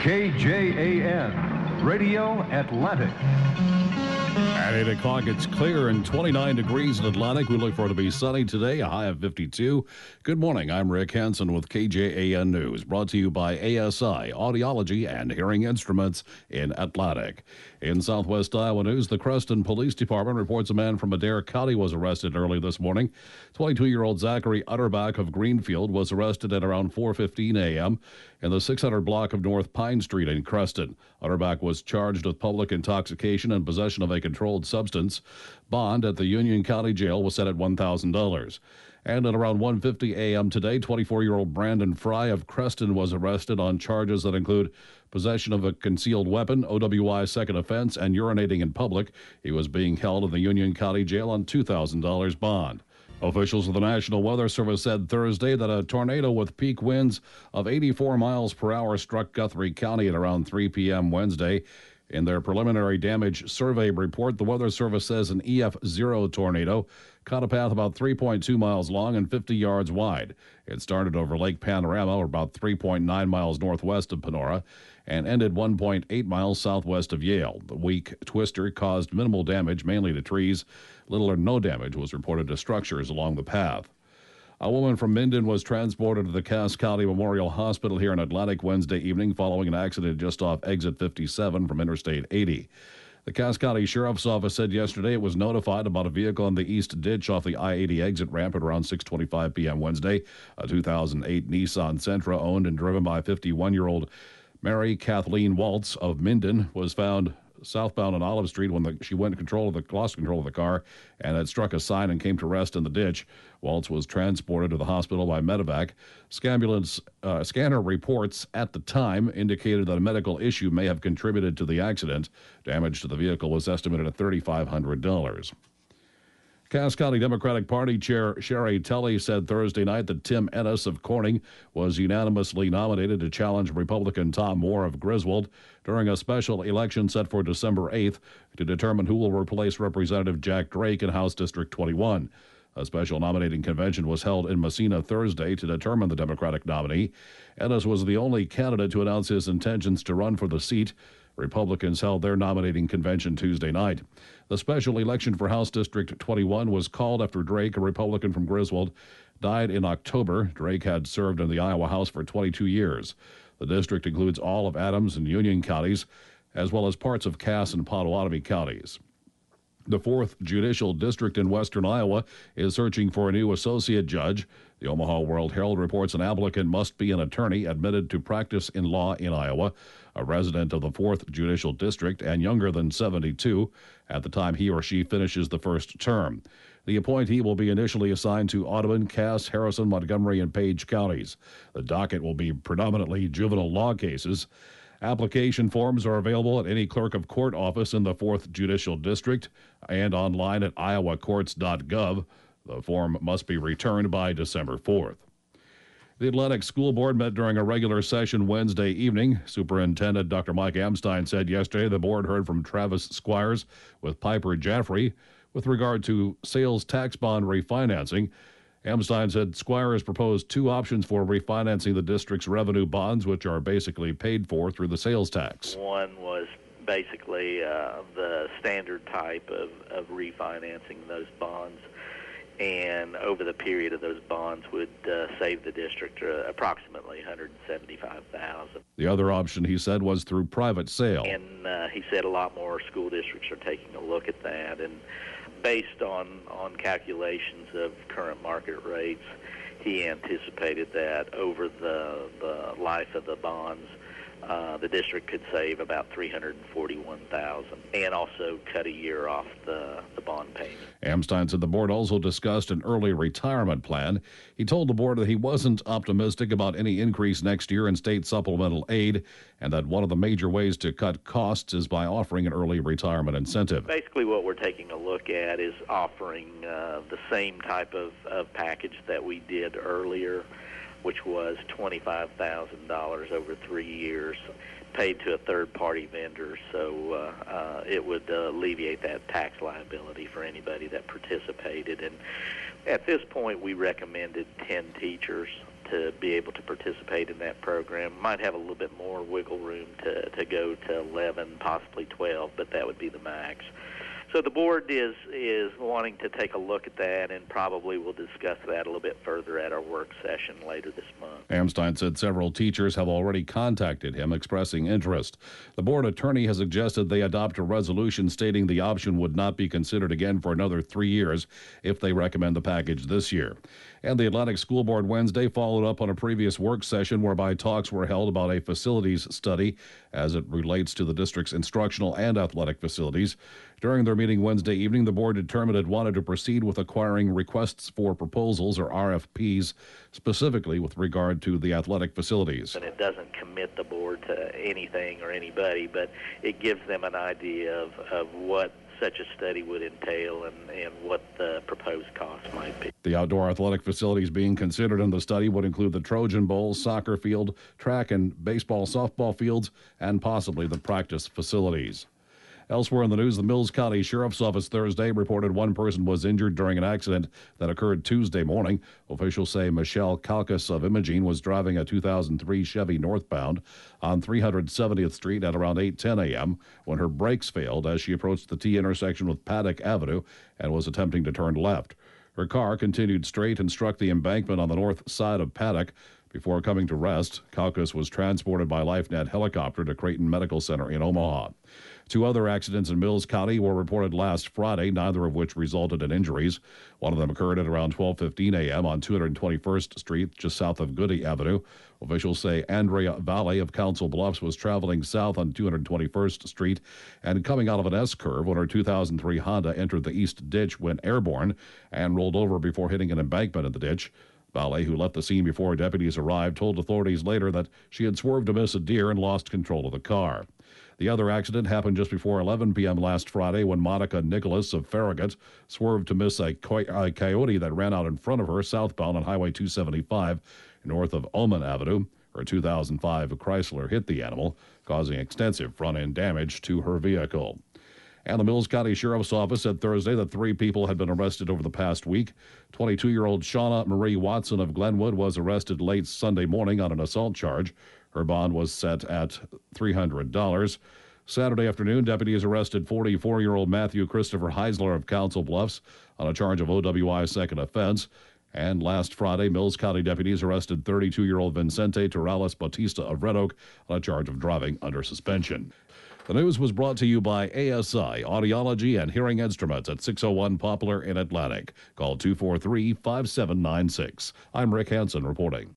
KJAN, Radio Atlantic. At 8 o'clock, it's clear and 29 degrees in Atlantic. We look for it to be sunny today, a high of 52. Good morning. I'm Rick Hansen with KJAN News, brought to you by ASI, Audiology and Hearing Instruments in Atlantic. In Southwest Iowa News, the Creston Police Department reports a man from Adair County was arrested early this morning. 22-year-old Zachary Utterback of Greenfield was arrested at around 4:15 a.m. in the 600 block of North Pine Street in Creston. Utterback was charged with public intoxication and possession of a controlled substance. Bond at the Union County Jail was set at $1,000. And at around 1:50 a.m. today, 24-year-old Brandon Fry of Creston was arrested on charges that include possession of a concealed weapon, OWI second offense, and urinating in public. He was being held in the Union County Jail on $2,000 bond. Officials of the National Weather Service said Thursday that a tornado with peak winds of 84 miles per hour struck Guthrie County at around 3 p.m. Wednesday. In their preliminary damage survey report, the Weather Service says an EF0 tornado cut a path about 3.2 miles long and 50 yards wide. It started over Lake Panorama, or about 3.9 miles northwest of Panora, and ended 1.8 miles southwest of Yale. The weak twister caused minimal damage, mainly to trees. Little or no damage was reported to structures along the path. A woman from Minden was transported to the Cass County Memorial Hospital here in Atlantic Wednesday evening following an accident just off exit 57 from Interstate 80. The Cass County Sheriff's Office said yesterday it was notified about a vehicle in the east ditch off the I-80 exit ramp at around 6:25 p.m. Wednesday. A 2008 Nissan Sentra owned and driven by 51-year-old Mary Kathleen Waltz of Minden was found southbound on Olive Street when she lost control of the car and had struck a sign and came to rest in the ditch. Waltz was transported to the hospital by Medevac. Scanner reports at the time indicated that a medical issue may have contributed to the accident. Damage to the vehicle was estimated at $3,500. Cass County Democratic Party Chair Sherry Telly said Thursday night that Tim Ennis of Corning was unanimously nominated to challenge Republican Tom Moore of Griswold during a special election set for December 8th to determine who will replace Representative Jack Drake in House District 21. A special nominating convention was held in Messina Thursday to determine the Democratic nominee. Ennis was the only candidate to announce his intentions to run for the seat. Republicans held their nominating convention Tuesday night. The special election for House District 21 was called after Drake, a Republican from Griswold, died in October. Drake had served in the Iowa House for 22 years. The district includes all of Adams and Union counties, as well as parts of Cass and Potawatomi counties. The 4th Judicial District in western Iowa is searching for a new associate judge. The Omaha World Herald reports an applicant must be an attorney admitted to practice in law in Iowa, a resident of the 4th Judicial District, and younger than 72 at the time he or she finishes the first term. The appointee will be initially assigned to Audubon, Cass, Harrison, Montgomery, and Page counties. The docket will be predominantly juvenile law cases. Application forms are available at any clerk of court office in the 4th Judicial District and online at iowacourts.gov. The form must be returned by December 4th. The Atlantic School Board met during a regular session Wednesday evening. Superintendent Dr. Mike Amstein said yesterday the board heard from Travis Squires with Piper Jaffrey with regard to sales tax bond refinancing. Amstein said Squires proposed two options for refinancing the district's revenue bonds, which are basically paid for through the sales tax. One was basically the standard type of refinancing those bonds, and over the period of those bonds would save the district approximately $175,000. The other option, he said, was through private sale. And he said a lot more school districts are taking a look at that, and based on calculations of current market rates, he anticipated that over the life of the bonds, the district could save about $341,000 and also cut a year off the bond payment. Amstein said the board also discussed an early retirement plan. He told the board that he wasn't optimistic about any increase next year in state supplemental aid and that one of the major ways to cut costs is by offering an early retirement incentive. Basically what we're taking a look at is offering the same type of package that we did earlier, which was $25,000 over 3 years, paid to a third-party vendor, so it would alleviate that tax liability for anybody that participated. And at this point, we recommended 10 teachers to be able to participate in that program. Might have a little bit more wiggle room to go to 11, possibly 12, but that would be the max. So the board is wanting to take a look at that, and probably will discuss that a little bit further at our work session later this month. Amstein said several teachers have already contacted him expressing interest. The board attorney has suggested they adopt a resolution stating the option would not be considered again for another 3 years if they recommend the package this year. And the Atlantic School Board Wednesday followed up on a previous work session whereby talks were held about a facilities study as it relates to the district's instructional and athletic facilities. During their meeting Wednesday evening, the board determined it wanted to proceed with acquiring requests for proposals, or RFPs, specifically with regard to the athletic facilities. And it doesn't commit the board to anything or anybody, but it gives them an idea of what such a study would entail and what the proposed cost might be. The outdoor athletic facilities being considered in the study would include the Trojan Bowl, soccer field, track and baseball, softball fields, and possibly the practice facilities. Elsewhere in the news, the Mills County Sheriff's Office Thursday reported one person was injured during an accident that occurred Tuesday morning. Officials say Michelle Kalkas of Imogene was driving a 2003 Chevy northbound on 370th Street at around 8:10 a.m. when her brakes failed as she approached the T intersection with Paddock Avenue and was attempting to turn left. Her car continued straight and struck the embankment on the north side of Paddock. Before coming to rest, Kalkas was transported by LifeNet helicopter to Creighton Medical Center in Omaha. 2 other accidents in Mills County were reported last Friday, neither of which resulted in injuries. One of them occurred at around 12:15 a.m. on 221st Street, just south of Goody Avenue. Officials say Andrea Valle of Council Bluffs was traveling south on 221st Street and coming out of an S-curve when her 2003 Honda entered the east ditch when airborne and rolled over before hitting an embankment in the ditch. Valle, who left the scene before deputies arrived, told authorities later that she had swerved to miss a deer and lost control of the car. The other accident happened just before 11 p.m. last Friday when Monica Nicholas of Farragut swerved to miss a coyote that ran out in front of her southbound on Highway 275 north of Oman Avenue. Her 2005 Chrysler hit the animal, causing extensive front-end damage to her vehicle. And the Mills County Sheriff's Office said Thursday that 3 people had been arrested over the past week. 22-year-old Shauna Marie Watson of Glenwood was arrested late Sunday morning on an assault charge. Her bond was set at $300. Saturday afternoon, deputies arrested 44-year-old Matthew Christopher Heisler of Council Bluffs on a charge of OWI second offense. And last Friday, Mills County deputies arrested 32-year-old Vincente Torales Bautista of Red Oak on a charge of driving under suspension. The news was brought to you by ASI Audiology and Hearing Instruments at 601 Poplar in Atlantic. Call 243-5796. I'm Rick Hansen reporting.